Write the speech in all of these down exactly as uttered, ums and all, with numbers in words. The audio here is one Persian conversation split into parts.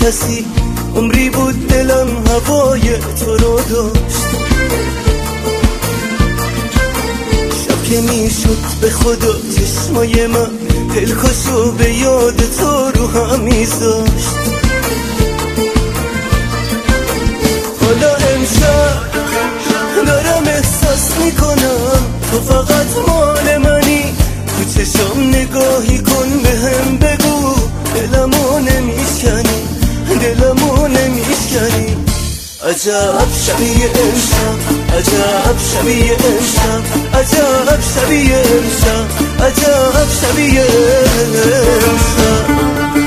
کسی، عمری بود دلم هوای تو رو داشت. شب که میشد به خدا چشمای من دلکشو به یاد تو رو هم میذاشت. حالا امشب دارم احساس میکنم تو فقط مال منی. تو چشم نگاهی کن به هم بگو دلمو نمیشکنی، دلمو نمیشکنی. عجب شبیه امشب، عجب شبیه امشب، عجب شبیه امشب، عجب شبیه امشب.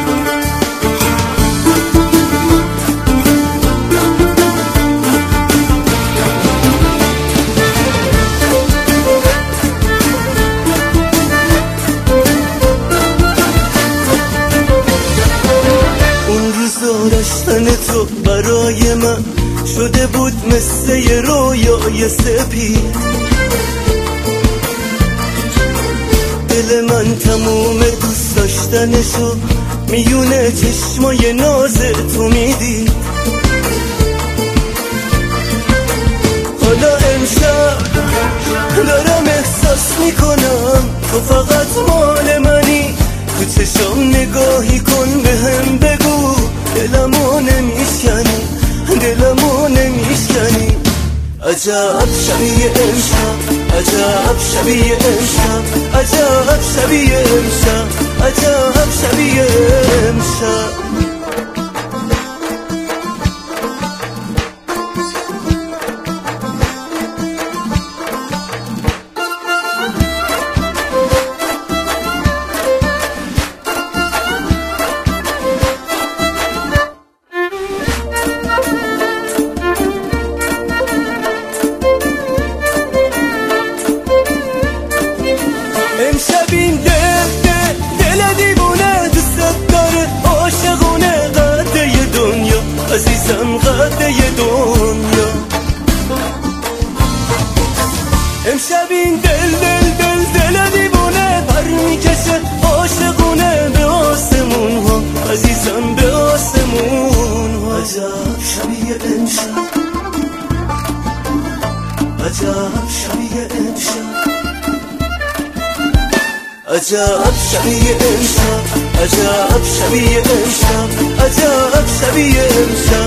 داشتن تو برای من شده بود مثل یه رویای سپید. دل من تموم دوست داشتنشو میونه چشمای ناز تو میدید. حالا امشب دارم احساس میکنم تو فقط مال منی. تو چشم نگاهی کن به هم بگو دلمو نمیشکنی، دلمو نمیشکنی. عجب شبیه امشب، عجب شبیه امشب، عجب شبیه امشب، عجب شبیه امشب. امشب این دل دل دل دیوونه دوست داره، عاشقونه قده دنیا، عزیزم قده دنیا. امشب این دل دل دل دل دیوونه پر میکشه، عاشقونه به آسمون ها، عزیزم به آسمون ها. عجب شبیه امشب، عجب شبیه امشب، عجب شبیه امشب، عجب شبیه امشب، عجب شبیه امشب.